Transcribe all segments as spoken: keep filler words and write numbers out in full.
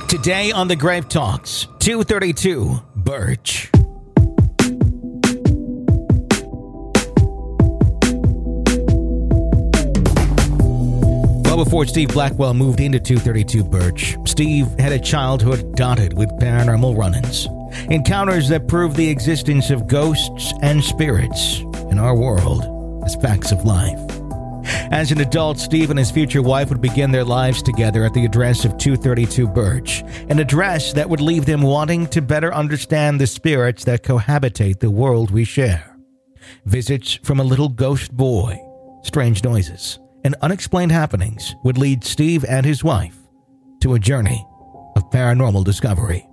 Today on the Grave Talks, two thirty-two Birch. Well, before Steve Blackwell moved into two thirty-two Birch, Steve had a childhood dotted with paranormal run-ins. Encounters that prove the existence of ghosts and spirits in our world as facts of life. As an adult, Steve and his future wife would begin their lives together at the address of two thirty-two Birch, an address that would leave them wanting to better understand the spirits that cohabitate the world we share. Visits from a little ghost boy, strange noises, and unexplained happenings would lead Steve and his wife to a journey of paranormal discovery.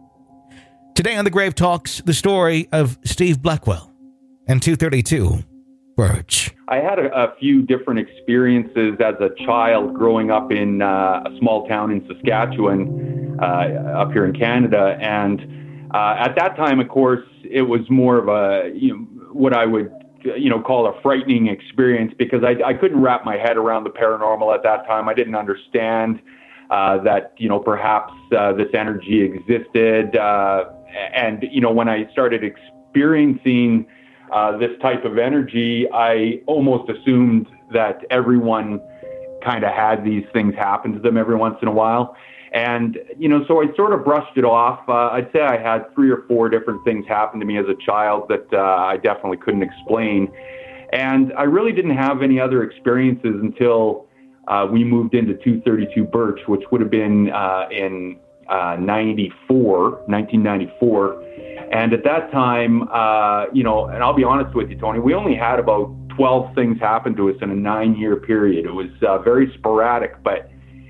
Today on the Grave Talks, the story of Steve Blackwell and two thirty-two Birch. I had a, a few different experiences as a child growing up in uh, a small town in Saskatchewan, uh, up here in Canada. And uh, at that time, of course, it was more of a, you know, what I would, you know, call a frightening experience because I, I couldn't wrap my head around the paranormal at that time. I didn't understand uh, that, you know, perhaps uh, this energy existed. Uh, and, you know, when I started experiencing Uh, this type of energy, I almost assumed that everyone kind of had these things happen to them every once in a while. And, you know, so I sort of brushed it off. Uh, I'd say I had three or four different things happen to me as a child that uh, I definitely couldn't explain. And I really didn't have any other experiences until uh, we moved into two thirty-two Birch, which would have been uh, in uh, ninety-four, nineteen ninety-four. And at that time, uh, you know, and I'll be honest with you, Tony, we only had about twelve things happen to us in a nine-year period. It was uh, very sporadic, but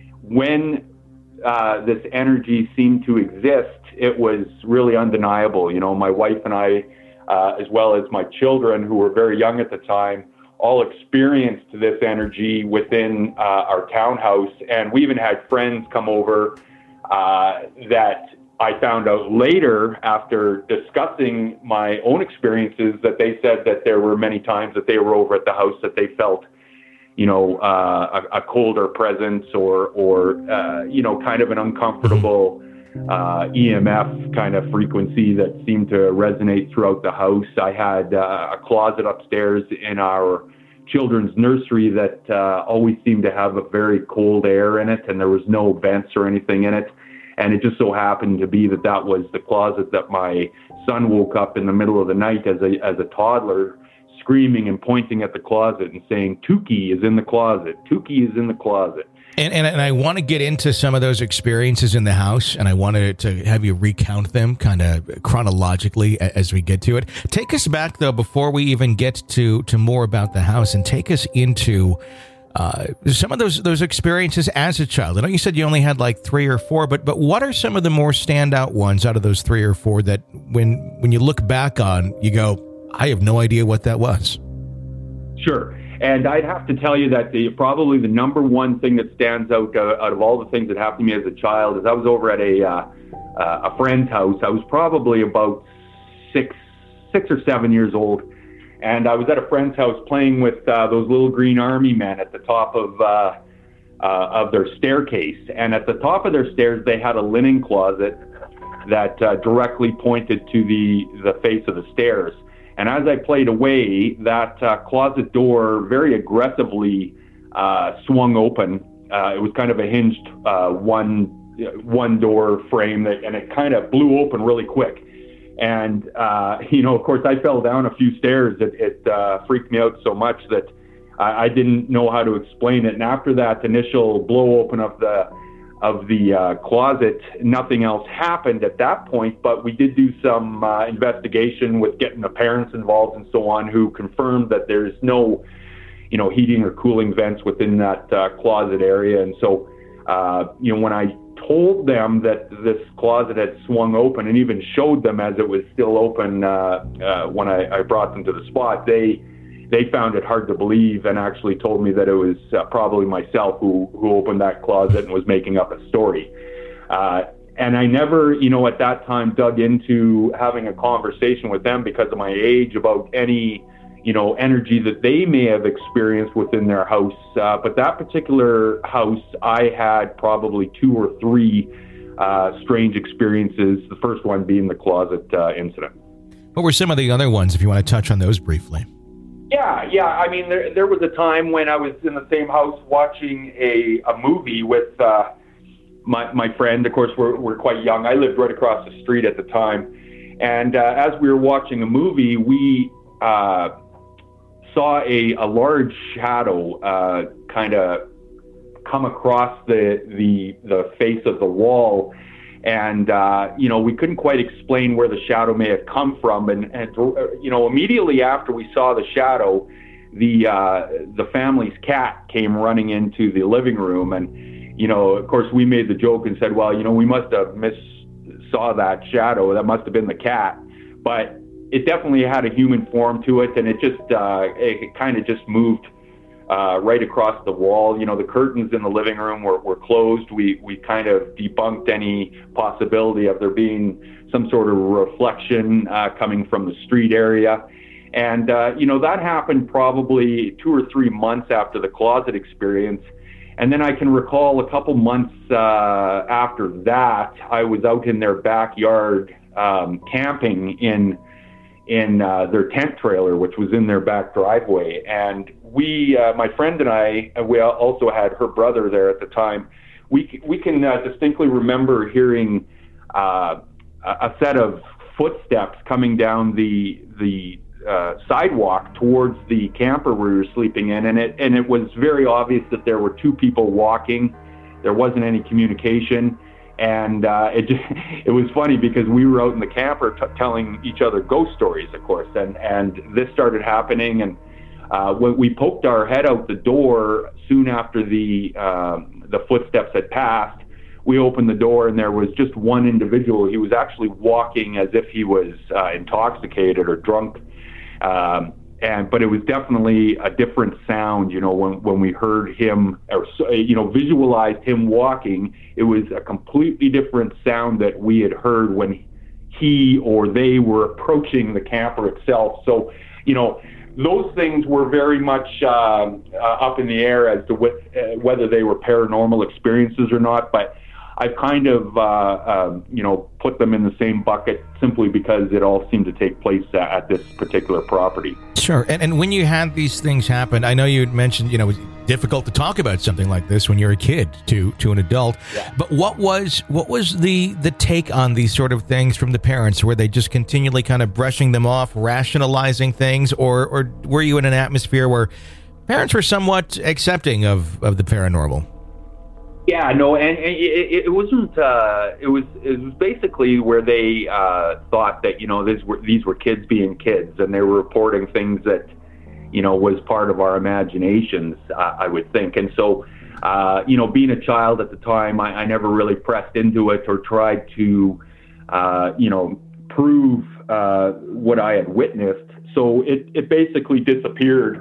when uh, this energy seemed to exist, it was really undeniable. You know, my wife and I, uh, as well as my children, who were very young at the time, all experienced this energy within uh, our townhouse. And we even had friends come over uh, that I found out later, after discussing my own experiences, that they said that there were many times that they were over at the house that they felt, you know, uh, a, a colder presence or, or uh, you know, kind of an uncomfortable uh, E M F kind of frequency that seemed to resonate throughout the house. I had uh, a closet upstairs in our children's nursery that uh, always seemed to have a very cold air in it, and there was no vents or anything in it. And it just so happened to be that that was the closet that my son woke up in the middle of the night as a as a toddler, screaming and pointing at the closet and saying, "Tukey is in the closet. Tukey is in the closet." And, and and I want to get into some of those experiences in the house, and I wanted to have you recount them kind of chronologically as we get to it. Take us back, though, before we even get to, to more about the house, and take us into Uh, some of those those experiences as a child. I know you said you only had like three or four, but but what are some of the more standout ones out of those three or four that when when you look back on, you go, I have no idea what that was? Sure. And I'd have to tell you that the probably the number one thing that stands out uh, out of all the things that happened to me as a child is I was over at a uh, uh, a friend's house. I was probably about six six or seven years old. And I was at a friend's house playing with uh, those little green army men at the top of uh, uh, of their staircase. And at the top of their stairs, they had a linen closet that uh, directly pointed to the, the face of the stairs. And as I played away, that uh, closet door very aggressively uh, swung open. Uh, it was kind of a hinged uh, one one door frame, that, and it kind of blew open really quick. And, uh, you know, of course, I fell down a few stairs. It, it uh, freaked me out so much that I, I didn't know how to explain it. And after that initial blow open of the of the uh, closet, nothing else happened at that point. But we did do some uh, investigation with getting the parents involved and so on, who confirmed that there's no, you know, heating or cooling vents within that uh, closet area. And so, uh, you know, when I told them that this closet had swung open and even showed them as it was still open uh, uh, when I, I brought them to the spot, they they found it hard to believe and actually told me that it was uh, probably myself who, who opened that closet and was making up a story. Uh, and I never, you know, at that time dug into having a conversation with them because of my age about any, you know, energy that they may have experienced within their house. Uh, but that particular house, I had probably two or three uh, strange experiences, the first one being the closet uh, incident. What were some of the other ones, if you want to touch on those briefly? Yeah, yeah. I mean, there, there was a time when I was in the same house watching a, a movie with uh, my my friend. Of course, we're, we're quite young. I lived right across the street at the time. And uh, as we were watching a movie, we uh, saw a, a large shadow uh, kind of come across the, the, the face of the wall. And, uh, you know, we couldn't quite explain where the shadow may have come from. And, and you know, immediately after we saw the shadow, the uh, the family's cat came running into the living room. And, you know, of course, we made the joke and said, well, you know, we must have miss saw that shadow. That must have been the cat. But it definitely had a human form to it. And it just, uh, it, it kind of just moved Uh, right across the wall. You know, the curtains in the living room were, were closed. We we kind of debunked any possibility of there being some sort of reflection uh, coming from the street area. And, uh, you know, that happened probably two or three months after the closet experience. And then I can recall a couple months uh, after that, I was out in their backyard um, camping in in uh, their tent trailer, which was in their back driveway. And we, uh, my friend and I, we also had her brother there at the time. We we can uh, distinctly remember hearing uh, a set of footsteps coming down the the uh, sidewalk towards the camper we were sleeping in, and it and it was very obvious that there were two people walking. There wasn't any communication. And uh, it just, it was funny because we were out in the camper t- telling each other ghost stories, of course, and, and this started happening. And uh, when we poked our head out the door soon after the um, the footsteps had passed, we opened the door and there was just one individual. He was actually walking as if he was uh, intoxicated or drunk. Um, And, but it was definitely a different sound, you know, when, when we heard him or, you know, visualized him walking, it was a completely different sound that we had heard when he or they were approaching the camper itself. So, you know, those things were very much uh, uh, up in the air as to what, uh, whether they were paranormal experiences or not. But I've kind of, uh, um, you know, put them in the same bucket simply because it all seemed to take place at, at this particular property. Sure. And, and when you had these things happen, I know you had mentioned, you know, it was difficult to talk about something like this when you're a kid to to an adult. Yeah. But what was what was the, the take on these sort of things from the parents? Were they just continually kind of brushing them off, rationalizing things, or or were you in an atmosphere where parents were somewhat accepting of, of the paranormal? Yeah, no, and, and it, it wasn't. Uh, it was. It was basically where they uh, thought that you know these were these were kids being kids, and they were reporting things that you know was part of our imaginations. Uh, I would think, and so uh, you know, being a child at the time, I, I never really pressed into it or tried to uh, you know prove uh, what I had witnessed. So it it basically disappeared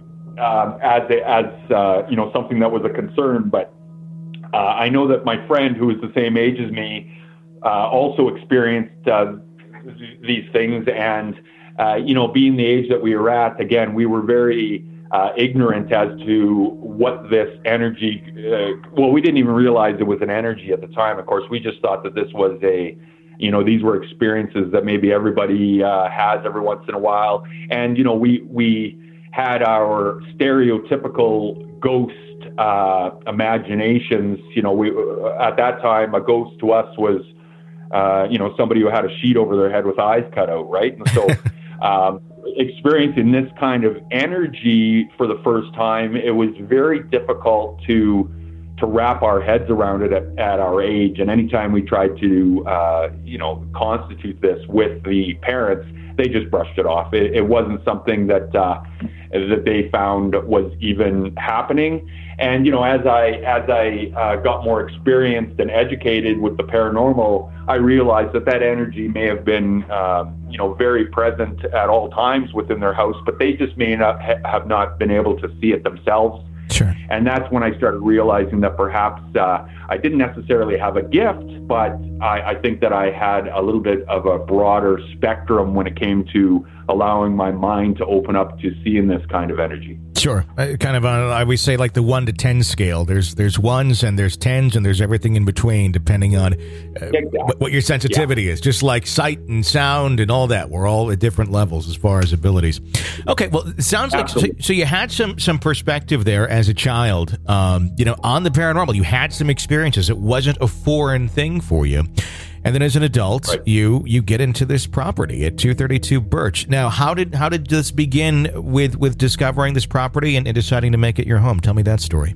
um, as a, as uh, you know something that was a concern, but. Uh, I know that my friend, who is the same age as me, uh, also experienced uh, th- these things. And, uh, you know, being the age that we were at, again, we were very uh, ignorant as to what this energy, uh, well, we didn't even realize it was an energy at the time. Of course, we just thought that this was a, you know, these were experiences that maybe everybody uh, has every once in a while. And, you know, we, we had our stereotypical ghost uh, imaginations. You know, we, at that time, a ghost to us was, uh, you know, somebody who had a sheet over their head with eyes cut out, right? And so, um, experiencing this kind of energy for the first time, it was very difficult to, to wrap our heads around it at, at our age. And anytime we tried to, uh, you know, constitute this with the parents, they just brushed it off. It, it wasn't something that, uh, that they found was even happening. And, you know, as I as I uh, got more experienced and educated with the paranormal, I realized that that energy may have been, um, you know, very present at all times within their house, but they just may not ha- have not been able to see it themselves. Sure. And that's when I started realizing that perhaps uh, I didn't necessarily have a gift, but I, I think that I had a little bit of a broader spectrum when it came to allowing my mind to open up to seeing this kind of energy. Sure. Uh, kind of, on, I always say like the one to ten scale. There's there's ones and there's tens and there's everything in between, depending on uh, exactly. what, what your sensitivity yeah. is. Just like sight and sound and all that. We're all at different levels as far as abilities. Okay, well, it sounds Absolutely. like so, so you had some some perspective there as a child, um, you know, on the paranormal. You had some experiences. It wasn't a foreign thing for you. And then as an adult, right. you you get into this property at two thirty-two Birch. Now, how did how did this begin with, with discovering this property and, and deciding to make it your home? Tell me that story.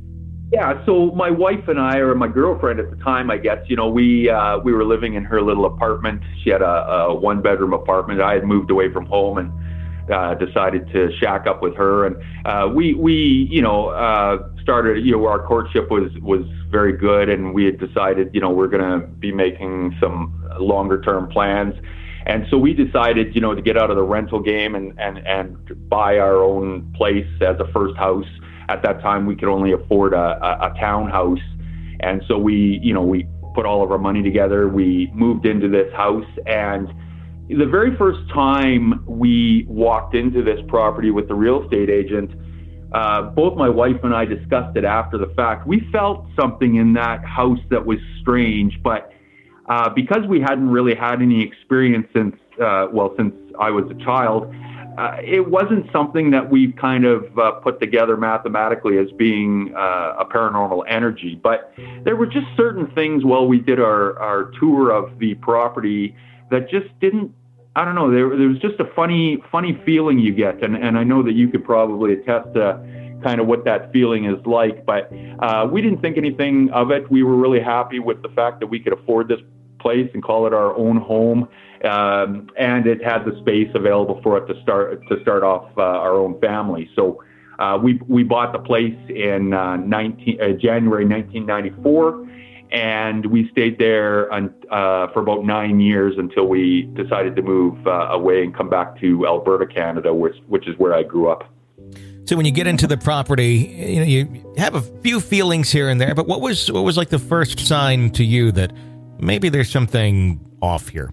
Yeah, so my wife and I, or my girlfriend at the time, I guess, you know, we uh, we were living in her little apartment. She had a, a one-bedroom apartment. I had moved away from home and uh, decided to shack up with her. And uh, we, we, you know, uh, started, you know, our courtship was, was very good. And we had decided, you know, we're going to be making some longer term plans. And so we decided, you know, to get out of the rental game and, and, and buy our own place as a first house. At that time, we could only afford a, a, a townhouse. And so we, you know, we put all of our money together. We moved into this house, and the very first time we walked into this property with the real estate agent, uh, both my wife and I discussed it after the fact. We felt something in that house that was strange, but uh, because we hadn't really had any experience since, uh, well, since I was a child, uh, it wasn't something that we kind of uh, put together mathematically as being uh, a paranormal energy. But there were just certain things while we did our, our tour of the property that just didn't, I don't know, there, there was just a funny, funny feeling you get. And, and I know that you could probably attest to kind of what that feeling is like, but uh, we didn't think anything of it. We were really happy with the fact that we could afford this place and call it our own home. Um, and it had the space available for it to start, to start off uh, our own family. So uh, we, we bought the place in uh, nineteen, uh, January nineteen ninety-four. And we stayed there uh, for about nine years until we decided to move uh, away and come back to Alberta, Canada, which which is where I grew up. So when you get into the property, you know, you have a few feelings here and there. But what was what was like the first sign to you that maybe there's something off here?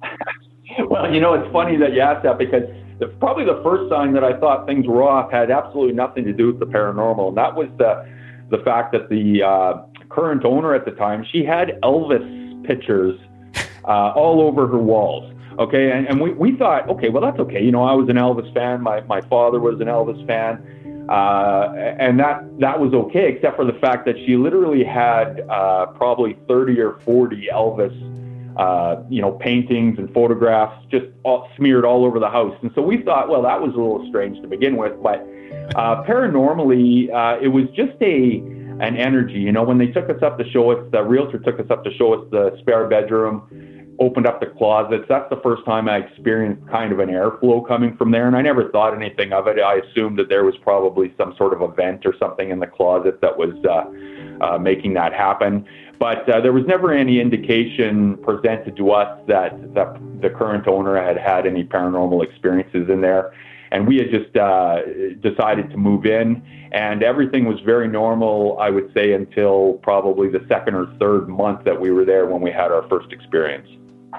Well, you know, it's funny that you asked that, because the, probably the first sign that I thought things were off had absolutely nothing to do with the paranormal, and that was the the fact that the uh, current owner at the time, she had Elvis pictures uh, all over her walls. Okay, and, and we, we thought, okay, well, that's okay. You know, I was an Elvis fan. My my father was an Elvis fan, uh, and that that was okay, except for the fact that she literally had uh, probably thirty or forty Elvis, uh, you know, paintings and photographs just all, smeared all over the house. And so we thought, well, that was a little strange to begin with, but uh, paranormally, uh, it was just a an energy. You know, when they took us up to show us, the realtor took us up to show us the spare bedroom, opened up the closets. That's the first time I experienced kind of an airflow coming from there. And I never thought anything of it. I assumed that there was probably some sort of a vent or something in the closet that was uh, uh, making that happen. But uh, there was never any indication presented to us that, that the current owner had had any paranormal experiences in there. And we had just uh, decided to move in, and everything was very normal, I would say, until probably the second or third month that we were there when we had our first experience.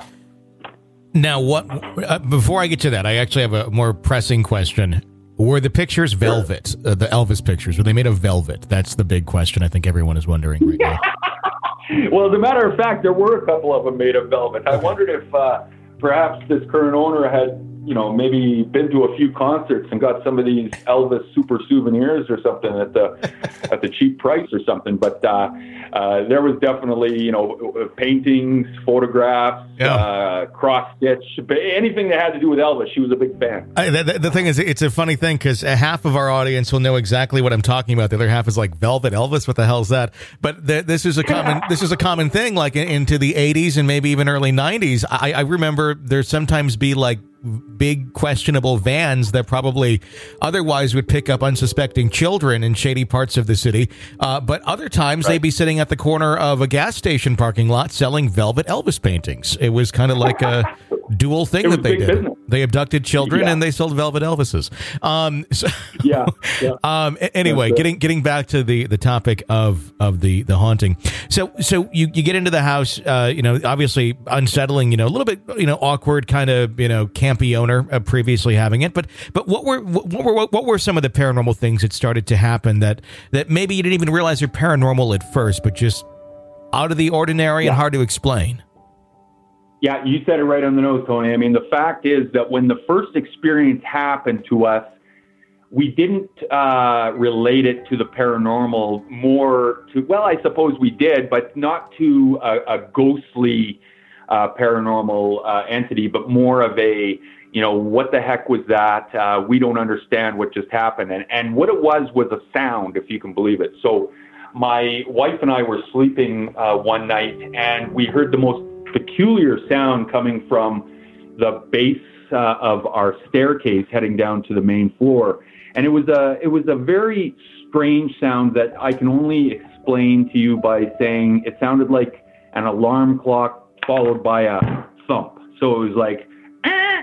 Now, what? Uh, before I get to that, I actually have a more pressing question. Were the pictures velvet, uh, the Elvis pictures, were they made of velvet? That's the big question I think everyone is wondering right now. Well, as a matter of fact, there were a couple of them made of velvet. I wondered if uh, perhaps this current owner had, you know, maybe been to a few concerts and got some of these Elvis super souvenirs or something at the at the cheap price or something. But uh, uh, there was definitely, you know, paintings, photographs, yeah. uh, cross stitch, anything that had to do with Elvis. She was a big fan. I, the, the thing is, it's a funny thing because half of our audience will know exactly what I'm talking about. The other half is like, velvet Elvis, what the hell is that? But th- this is a common this is a common thing. Like in, into the eighties and maybe even early nineties. I, I remember there sometimes be like big questionable vans that probably otherwise would pick up unsuspecting children in shady parts of the city. Uh, but other times right. they'd be sitting at the corner of a gas station parking lot selling velvet Elvis paintings. It was kind of like a dual thing it that they big did. Business. They abducted children yeah. and they sold Velvet Elvises. Um, so, yeah. yeah. Um, anyway, getting getting back to the, the topic of, of the, the haunting. So so you, you get into the house, uh, you know, obviously unsettling, you know, a little bit, you know, awkward, kind of, you know, campy owner uh, previously having it. But but what were what were what were some of the paranormal things that started to happen that that maybe you didn't even realize are paranormal at first, but just out of the ordinary yeah. and hard to explain? Yeah, you said it right on the nose, Tony. I mean, the fact is that when the first experience happened to us, we didn't uh, relate it to the paranormal more to, well, I suppose we did, but not to a, a ghostly uh, paranormal uh, entity, but more of a, you know, what the heck was that? Uh, we don't understand what just happened. And, and what it was was a sound, if you can believe it. So my wife and I were sleeping uh, one night, and we heard the most peculiar sound coming from the base uh, of our staircase heading down to the main floor. And it was a it was a very strange sound that I can only explain to you by saying it sounded like an alarm clock followed by a thump. So it was like, ah,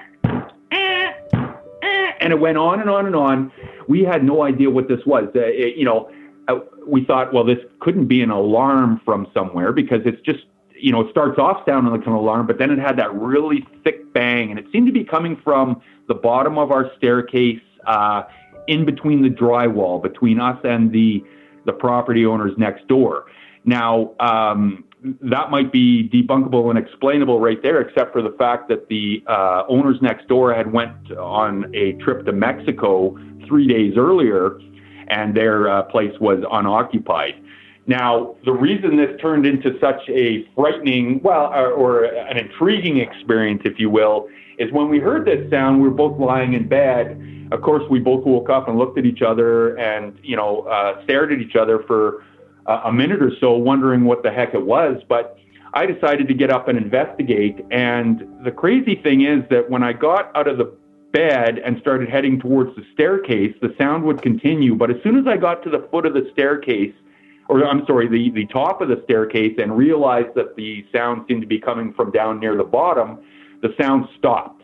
ah, ah, and it went on and on and on. We had no idea what this was. Uh, it, you know, uh, we thought, well, this couldn't be an alarm from somewhere because it's just, you know, it starts off sounding like an alarm, but then it had that really thick bang, and it seemed to be coming from the bottom of our staircase, uh, in between the drywall, between us and the the property owners next door. Now, um, that might be debunkable and explainable right there, except for the fact that the uh, owners next door had went on a trip to Mexico three days earlier, and their uh, place was unoccupied. Now, the reason this turned into such a frightening, well, or, or an intriguing experience, if you will, is when we heard this sound, we were both lying in bed. Of course, we both woke up and looked at each other and, you know, uh, stared at each other for uh, a minute or so, wondering what the heck it was. But I decided to get up and investigate. And the crazy thing is that when I got out of the bed and started heading towards the staircase, the sound would continue. But as soon as I got to the foot of the staircase, or I'm sorry, the, the top of the staircase, and realized that the sound seemed to be coming from down near the bottom, the sound stopped.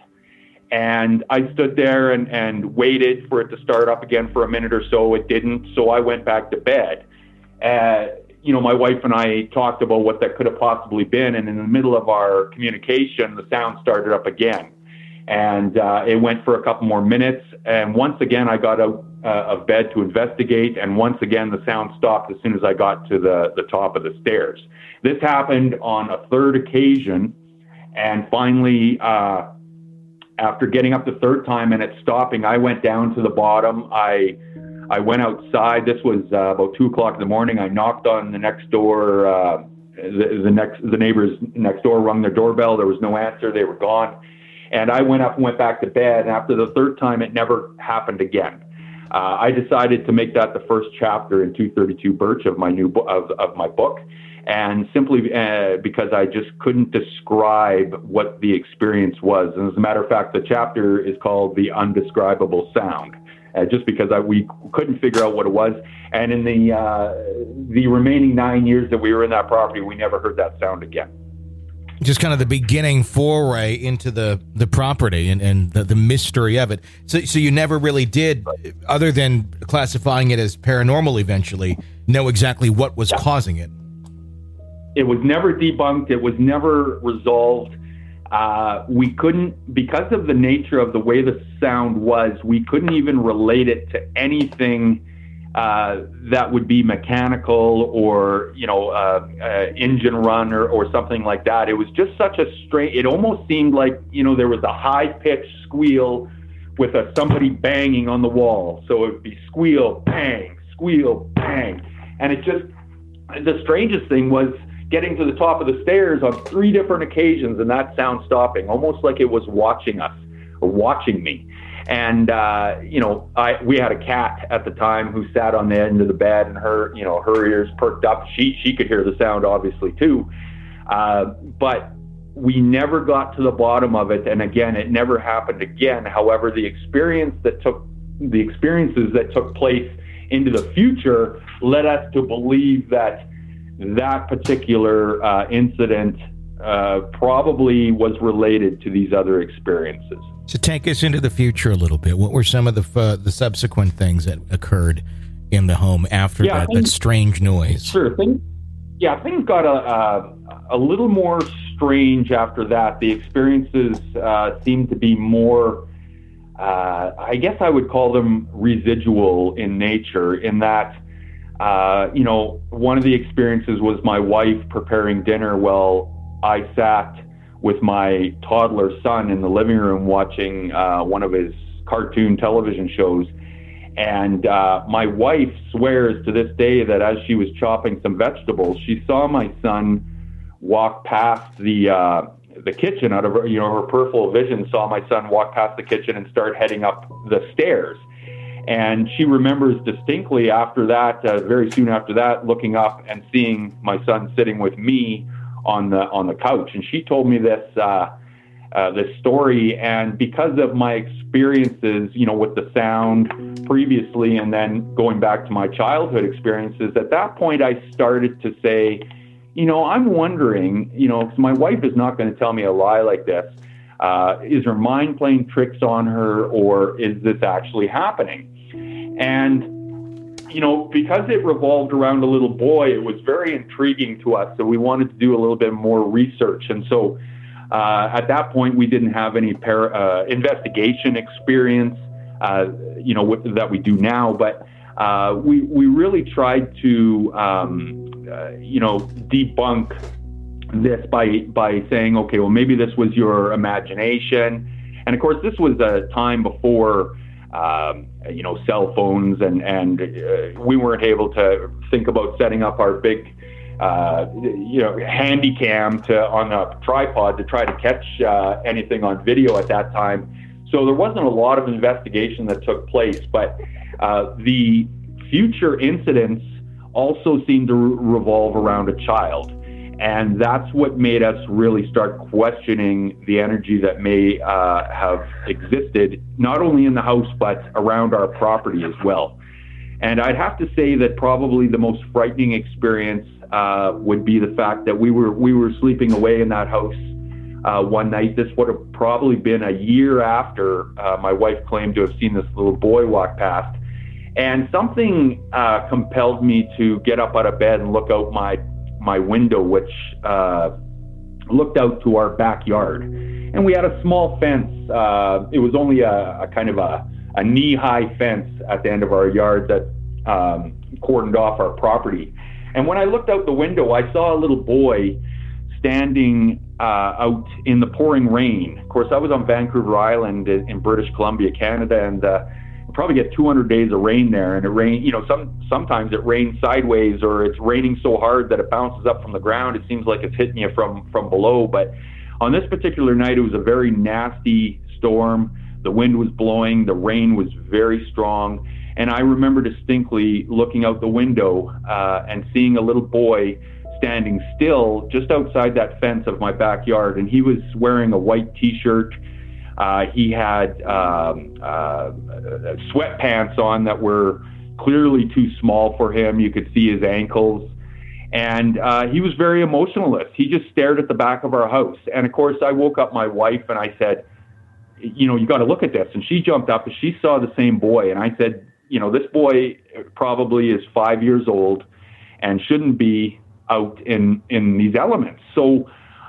And I stood there and, and waited for it to start up again for a minute or so. It didn't, so I went back to bed. Uh, you know, my wife and I talked about what that could have possibly been, and in the middle of our communication, the sound started up again. And uh, it went for a couple more minutes, and once again, I got out uh, of bed to investigate, and once again, the sound stopped as soon as I got to the, the top of the stairs. This happened on a third occasion, and finally, uh, after getting up the third time and it stopping, I went down to the bottom. I I went outside. This was uh, about two o'clock in the morning. I knocked on the next door. Uh, the, the next the neighbors next door rung their doorbell. There was no answer. They were gone. And I went up and went back to bed. And after the third time, it never happened again. Uh, I decided to make that the first chapter in two thirty-two Birch of my new bo- of of my book. And simply uh, because I just couldn't describe what the experience was. And as a matter of fact, the chapter is called The Undescribable Sound, uh, just because I, we couldn't figure out what it was. And in the uh, the remaining nine years that we were in that property, we never heard that sound again. Just kind of the beginning foray into the, the property and, and the, the mystery of it. So, so you never really did, other than classifying it as paranormal eventually, know exactly what was yeah. causing it. It was never debunked. It was never resolved. Uh, we couldn't, because of the nature of the way the sound was, we couldn't even relate it to anything uh, that would be mechanical or, you know, uh, uh, engine run or, or something like that. It was just such a strange, it almost seemed like, you know, there was a high-pitched squeal with a, somebody banging on the wall. So it would be squeal, bang, squeal, bang. And it just, the strangest thing was getting to the top of the stairs on three different occasions and that sound stopping, almost like it was watching us or watching me. And, uh, you know, I, we had a cat at the time who sat on the end of the bed, and her, you know, her ears perked up. She, she could hear the sound obviously too. Uh, but we never got to the bottom of it. And again, it never happened again. However, the experience that took the experiences that took place into the future led us to believe that that particular uh, incident uh, probably was related to these other experiences. So take us into the future a little bit. What were some of the uh, the subsequent things that occurred in the home after yeah, that, things, that strange noise? Sure. Things, yeah, things got a, a, a little more strange after that. The experiences uh, seemed to be more, uh, I guess I would call them residual in nature, in that, uh, you know, one of the experiences was my wife preparing dinner while I sat with my toddler son in the living room watching uh, one of his cartoon television shows. And uh, my wife swears to this day that as she was chopping some vegetables, she saw my son walk past the uh, the kitchen out of her, you know, her peripheral vision, saw my son walk past the kitchen and start heading up the stairs. And she remembers distinctly after that, uh, very soon after that, looking up and seeing my son sitting with me on the on the couch. And she told me this uh, uh, this story, and because of my experiences, you know, with the sound previously, and then going back to my childhood experiences, at that point I started to say, you know, I'm wondering, you know, 'cause my wife is not going to tell me a lie like this. Uh, is her mind playing tricks on her, or is this actually happening? And you know, because it revolved around a little boy, it was very intriguing to us. So we wanted to do a little bit more research. And so uh, at that point, we didn't have any para, uh, investigation experience, uh, you know, with, that we do now. But uh, we, we really tried to, um, uh, you know, debunk this by, by saying, okay, well, maybe this was your imagination. And of course, this was a time before Um, you know, cell phones, and, and uh, we weren't able to think about setting up our big, uh, you know, handy cam to, on a tripod to try to catch uh, anything on video at that time. So there wasn't a lot of investigation that took place, but uh, the future incidents also seemed to re- revolve around a child. And that's what made us really start questioning the energy that may uh, have existed, not only in the house, but around our property as well. And I'd have to say that probably the most frightening experience uh, would be the fact that we were we were sleeping away in that house uh, one night. This would have probably been a year after uh, my wife claimed to have seen this little boy walk past. And something uh, compelled me to get up out of bed and look out my my window, which uh, looked out to our backyard. And we had a small fence. Uh, it was only a, a kind of a, a knee-high fence at the end of our yard that um, cordoned off our property. And when I looked out the window, I saw a little boy standing uh, out in the pouring rain. Of course, I was on Vancouver Island in, in British Columbia, Canada, and uh, probably get two hundred days of rain there, and it rain, you know, some sometimes it rains sideways, or it's raining so hard that it bounces up from the ground. It seems like it's hitting you from from below. But on this particular night, it was a very nasty storm. The wind was blowing, the rain was very strong, and I remember distinctly looking out the window uh, and seeing a little boy standing still just outside that fence of my backyard, and he was wearing a white T-shirt. Uh, he had um, uh, sweatpants on that were clearly too small for him. You could see his ankles. And uh, he was very emotionless. He just stared at the back of our house. And of course, I woke up my wife and I said, you know, you got to look at this. And she jumped up and she saw the same boy. And I said, you know, this boy probably is five years old and shouldn't be out in, in these elements. So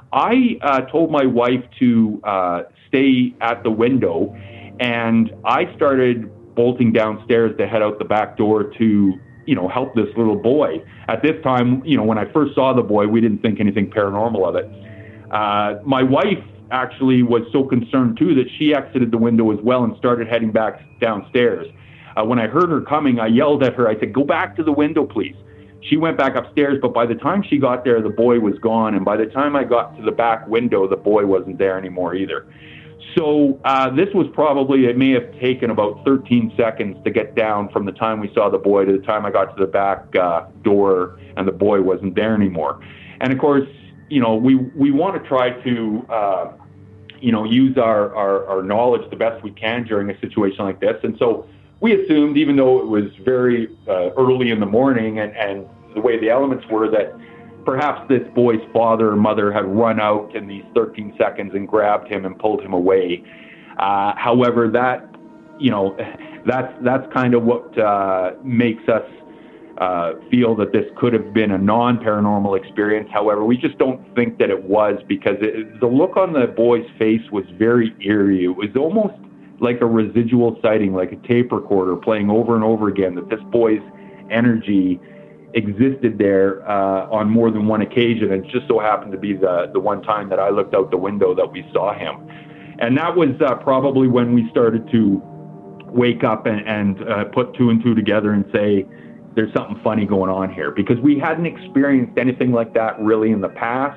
I uh, told my wife to uh, stay at the window, and I started bolting downstairs to head out the back door to, you know, help this little boy. At this time, you know, when I first saw the boy, we didn't think anything paranormal of it. Uh, my wife actually was so concerned too that she exited the window as well and started heading back downstairs. Uh, when I heard her coming, I yelled at her. I said, "Go back to the window, please." She went back upstairs, but by the time she got there, the boy was gone. And by the time I got to the back window, the boy wasn't there anymore either. So uh, this was probably, it may have taken about thirteen seconds to get down from the time we saw the boy to the time I got to the back uh, door and the boy wasn't there anymore. And of course, you know, we, we want to try to, uh, you know, use our, our, our knowledge the best we can during a situation like this. And so we assumed, even though it was very uh, early in the morning and, and the way the elements were, that perhaps this boy's father or mother had run out in these thirteen seconds and grabbed him and pulled him away. Uh, however, that, you know, that's, that's kind of what uh, makes us uh, feel that this could have been a non-paranormal experience. However, we just don't think that it was, because it, the look on the boy's face was very eerie. It was almost like a residual sighting, like a tape recorder playing over and over again, that this boy's energy existed there uh, on more than one occasion. And it just so happened to be the, the one time that I looked out the window that we saw him. And that was uh, probably when we started to wake up and, and uh, put two and two together and say, there's something funny going on here, because we hadn't experienced anything like that really in the past.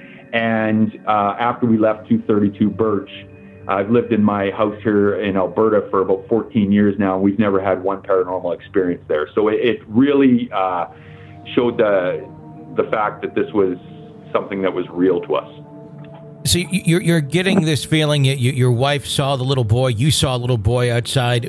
And uh, after we left two thirty-two Birch, I've lived in my house here in Alberta for about fourteen years now, and we've never had one paranormal experience there. So it, it really uh, showed the the fact that this was something that was real to us. So you're you're getting this feeling. You, your wife saw the little boy. You saw a little boy outside.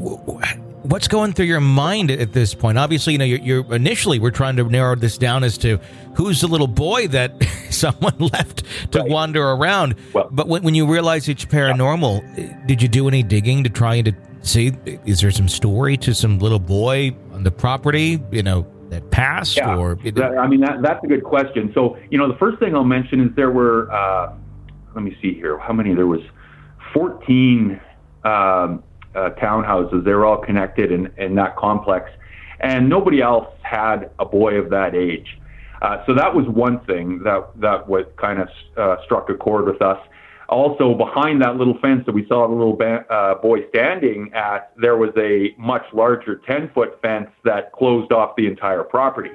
What's going through your mind at this point? Obviously, you know, you're, you're initially we're trying to narrow this down as to who's the little boy that someone left to right. wander around. Well, but when, when you realize it's paranormal, yeah. did you do any digging to try and to see, is there some story to some little boy on the property, you know, that passed? Yeah. Or it, that, I mean, that, that's a good question. So, you know, the first thing I'll mention is there were, uh, let me see here, how many? There was fourteen um, uh, townhouses. They were all connected in, in that complex, and nobody else had a boy of that age. Uh, so that was one thing that, that what kind of uh, struck a chord with us. Also, behind that little fence that we saw the little ba- uh, boy standing at, there was a much larger ten-foot fence that closed off the entire property.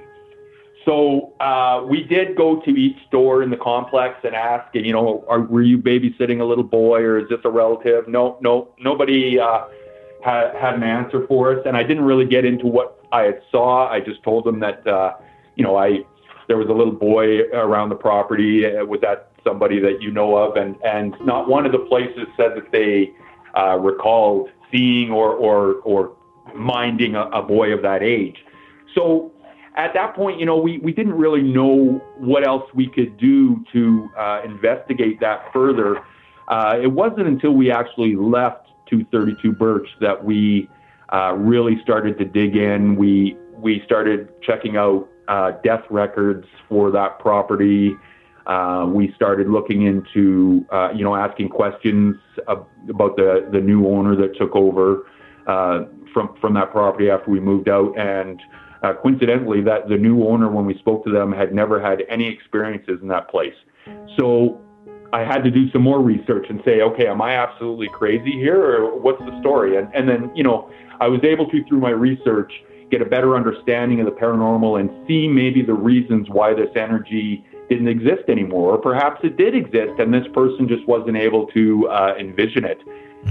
So uh, we did go to each door in the complex and ask, you know, are, were you babysitting a little boy, or is this a relative? No, no, nobody uh, had, had an answer for us. And I didn't really get into what I had saw. I just told them that, uh, you know, I there was a little boy around the property. Uh, was that somebody that you know of? And, and not one of the places said that they uh, recalled seeing or, or, or minding a, a boy of that age. So at that point, you know, we, we didn't really know what else we could do to uh, investigate that further. Uh, it wasn't until we actually left two thirty-two Birch that we uh, really started to dig in. We we started checking out uh, death records for that property. Uh, we started looking into, uh, you know, asking questions about the, the new owner that took over uh, from from that property after we moved out. And Uh, coincidentally, that the new owner, when we spoke to them, had never had any experiences in that place. So I had to do some more research and say, okay, am I absolutely crazy here, or what's the story? And, and then, you know, I was able to, through my research, get a better understanding of the paranormal and see maybe the reasons why this energy didn't exist anymore, or perhaps it did exist and this person just wasn't able to uh, envision it.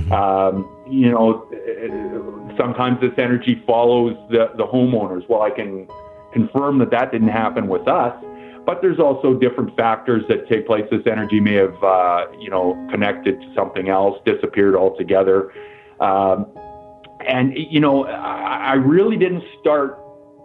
Um, you know, sometimes this energy follows the, the homeowners. Well, I can confirm that that didn't happen with us, but there's also different factors that take place. This energy may have, uh, you know, connected to something else, disappeared altogether. Um, and, you know, I, I really didn't start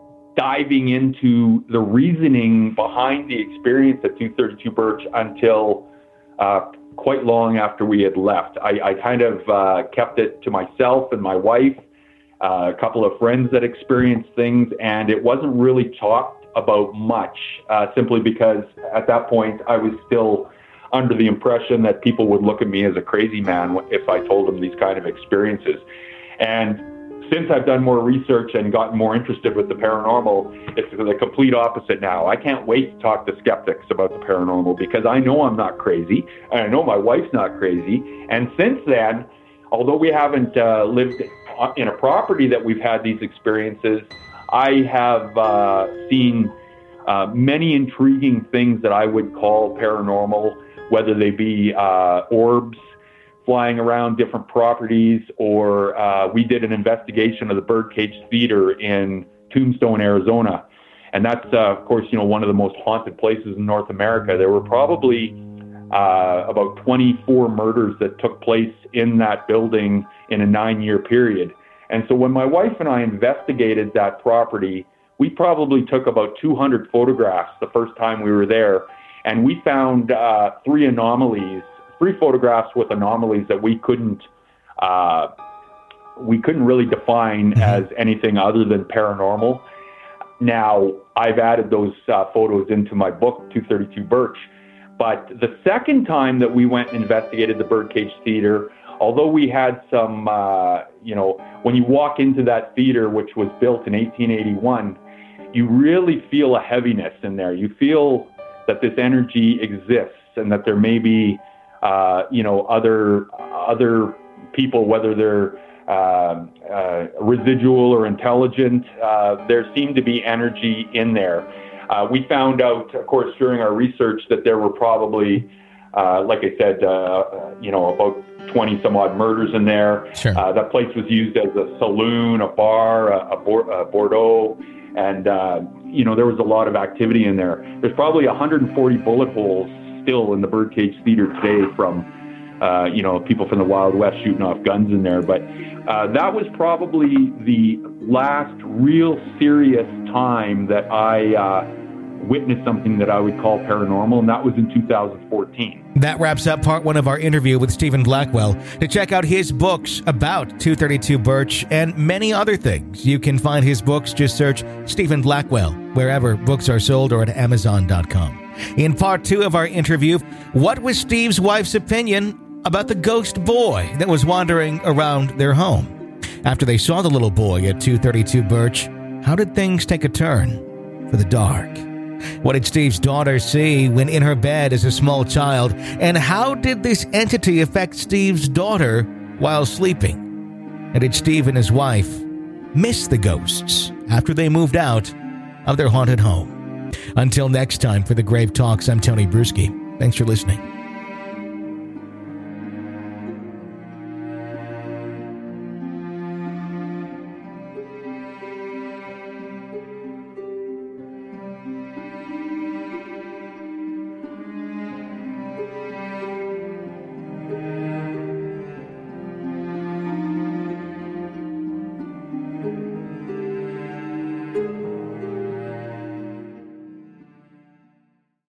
diving into the reasoning behind the experience at two thirty-two Birch until uh, quite long after we had left. I, I kind of uh, kept it to myself and my wife, uh, a couple of friends that experienced things, and it wasn't really talked about much, uh, simply because at that point I was still under the impression that people would look at me as a crazy man if I told them these kind of experiences. And since I've done more research and gotten more interested with the paranormal, it's the complete opposite now. I can't wait to talk to skeptics about the paranormal, because I know I'm not crazy, and I know my wife's not crazy. And since then, although we haven't uh, lived in a property that we've had these experiences, I have uh, seen uh, many intriguing things that I would call paranormal, whether they be uh, orbs flying around different properties, or uh, we did an investigation of the Birdcage Theater in Tombstone, Arizona. And that's, uh, of course, you know, one of the most haunted places in North America. There were probably uh, about twenty-four murders that took place in that building in a nine-year period. And so when my wife and I investigated that property, we probably took about two hundred photographs the first time we were there, and we found uh, three anomalies, three photographs with anomalies that we couldn't uh, we couldn't really define mm-hmm. as anything other than paranormal. Now, I've added those uh, photos into my book, two thirty-two Birch. But the second time that we went and investigated the Birdcage Theater, although we had some, uh, you know, when you walk into that theater, which was built in eighteen eighty-one, you really feel a heaviness in there. You feel that this energy exists and that there may be, uh, you know, other other people, whether they're uh, uh, residual or intelligent. Uh, there seemed to be energy in there. Uh, we found out, of course, during our research that there were probably, uh, like I said, uh, you know, about twenty some odd murders in there. Sure. Uh, that place was used as a saloon, a bar, a, a, Bor- a Bordeaux, and, uh, you know, there was a lot of activity in there. There's probably one hundred forty bullet holes still in the Birdcage Theater today from, uh, you know, people from the Wild West shooting off guns in there. But uh, that was probably the last real serious time that I uh, witnessed something that I would call paranormal, and that was in two thousand fourteen. That wraps up part one of our interview with Stephen Blackwell. To check out his books about two thirty-two Birch and many other things, you can find his books. Just search Stephen Blackwell wherever books are sold or at amazon dot com. In part two of our interview, what was Steve's wife's opinion about the ghost boy that was wandering around their home? After they saw the little boy at two thirty-two Birch, how did things take a turn for the dark? What did Steve's daughter see when in her bed as a small child? And how did this entity affect Steve's daughter while sleeping? And did Steve and his wife miss the ghosts after they moved out of their haunted home? Until next time, for the Grave Talks, I'm Tony Bruschi. Thanks for listening.